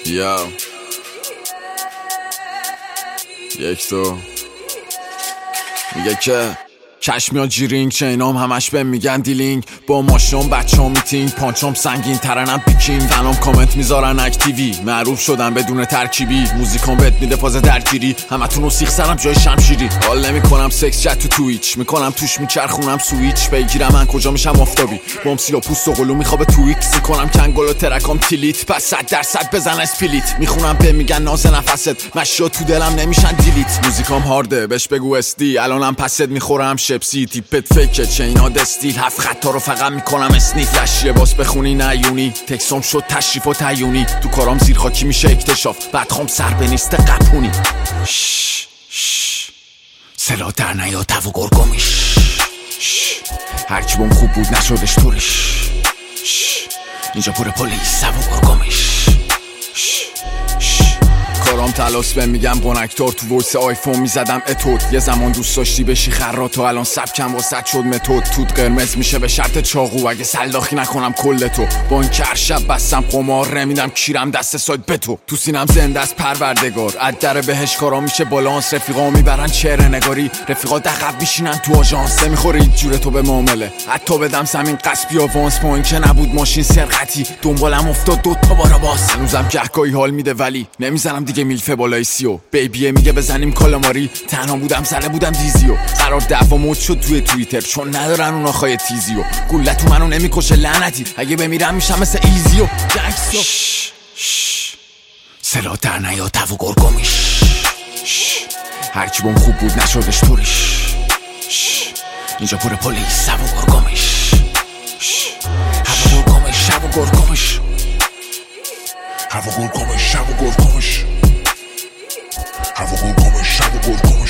یا یک تو میگه که چشمیان جیرینگ چینام همش بهم میگن دیلینگ با ماشون بچه‌ها میتینگ پانچام سنگین ترنم پیکینگ الان کامنت میذارن اکتیوی معروف شدن بدون ترکیبی موزیکام بهت میده فاز درگیری همتون رو سیخ سرم جای شمشیری حال نمیکنم سکس چت تو تویچ میکنم توش میچرخونم سویچ بگیرم من کجا میشم آفتابی بام سیاه پوست و قلو میخوابه تو ایکس میکنم کنگل و ترکام تیلیت پس 100% بزن اسپلیت میخونم به میگن ناز نفست مشیا تو دلم نمیشن دیلیت موزیکام هارده بهش بگو استی الانم پست میخورم شپسی تیپت فیکه چینا دستیل هفت خطا رو فقط میکنم اسنیف لشیه باس بخونی نیونی تکسام شد تشریف و تیونی تو کارام زیر خاکی میشه اکتشاف بعد خوام سر به نیست قپونی سلا در نیا تو گرگومیش هرکی بوم خوب بود نشدش طورش اینجا پر پلیس و گرگومیش کارام تلاس بهم میگم بونکتار تو ویس آیفون میزدم اتود یه زمان دوست داشتی بشی خرات و الان سبکم واسط شد متد توت قرمز میشه به شرط چاقو اگه سلاخی نکنم کل تو بانک هر شب بستم قمار نمیدم کیرم دست سایت به تو سینم زنده از پروردگار از در بهش کارا میشه بالانس رفیقا میبرن چهره نگاری رفیقا دقب میشینن تو آژانس نمیخوره هیچ جوره تو به معامله حتی بدم زمین قصبی آوانس پوین که نبود ماشین سرقتی دنبالم افتاد دوتا بارا باز هنوزم گهگاهی حال میده ولی نمیزنم دیگه میلفه بالای سیو بیبیه میگه بزنیم کالاماری تنها بودم زنه بودم دیزیو قرار دعوا مود شد توی توییتر چون ندارن اون آخای تیزیو گوله تو منو نمیکشه لعنتی اگه بمیرم میشم مثل ایزیو جنگسو سلا در نیا تو گرگومیش هرکی بوم خوب بود نشدش طورش اینجا پر پلیس و گرگومیش هوا گرگومیش هوا گرگومیش هوا گرگومیش هوا گرگومیش هوا گرگومیش هوا گرگومیش